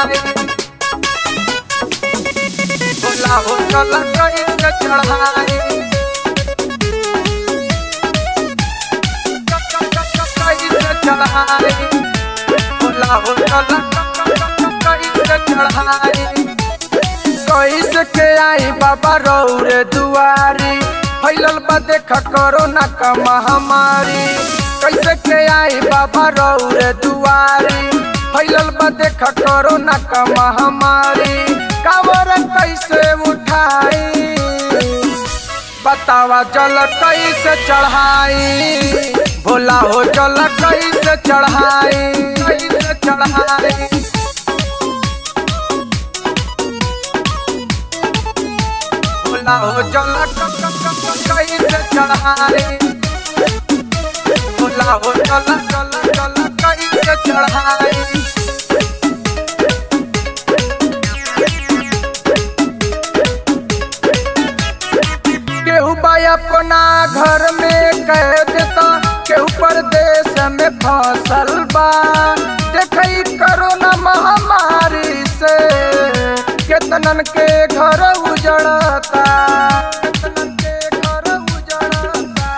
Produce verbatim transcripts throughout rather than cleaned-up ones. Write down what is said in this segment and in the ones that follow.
चढ़ाई भोला हो जल कैसे चढ़ाई कैसे चढ़ाई भोला हो जल कैसे चढ़ाई कैसे के आई बाबा रौरे दुआरी फैलल बा देखा कोरोना का महामारी कैसे के आई बाबा रौरे दुआरी फैलल बा देखा कोरोना का महामारी कांवर कैसे उठाई बतावा जल कैसे चढ़ाई भोला हो जल कैसे चढ़ाई कैसे चढ़ाई भोला हो जल कैसे चढ़ाई भोला हो जल जल जल कैसे चढ़ाई केहू बा अपना घर में कैद देता केहू परदेश में फसल बा देखई कोरोना महामारी से केतनन के घर उजड़ता केतनन के घर उजड़ता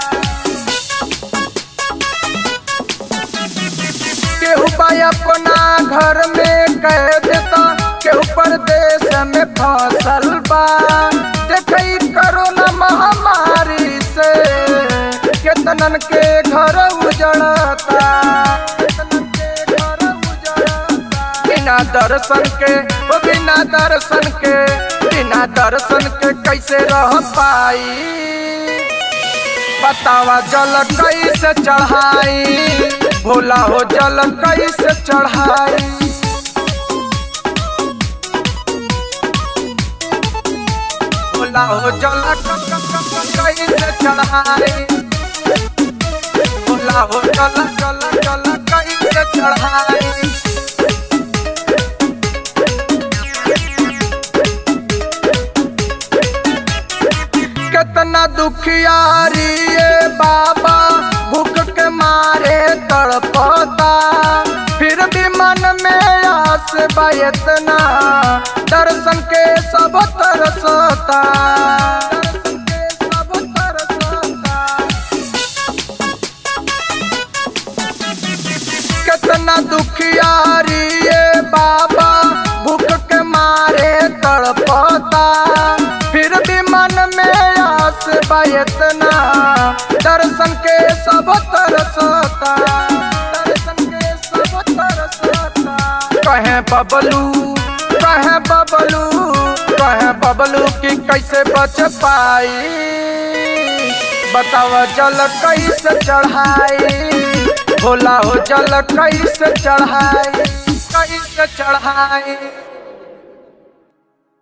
केहू बा अपना घर में कैद देता केहू परदेश में फसल बा देखई कोरोना महामारी से केतनन के घर उजड़ता केतनन के घर उजड़ता बिना दर्शन के वो बिना दर्शन के बिना दर्शन के कैसे रह पाई बतावा जल कैसे चढ़ाई भोला हो जल कैसे चढ़ाई भोला हो जल कैसे चढ़ाई भोला हो जल जल जल कैसे चढ़ाई कितना दुखियारी ये बाबा भूख के मारे तड़पता फिर भी मन में आस बा इतना दर्शन के सब तरसता दर्शन के सब तरसता कितना दुखियारी ये बाबा भूख के मारे तड़पता फिर भी मन में आस बा इतना दर्शन के सब तरसता दर्शन के सब तरसता कहे बबलू कहे बबलू कहे बबलू कि कैसे बच पाई बतावा जल कैसे चढ़ाई भोला हो जल कैसे चढ़ाई कैसे चढ़ाई।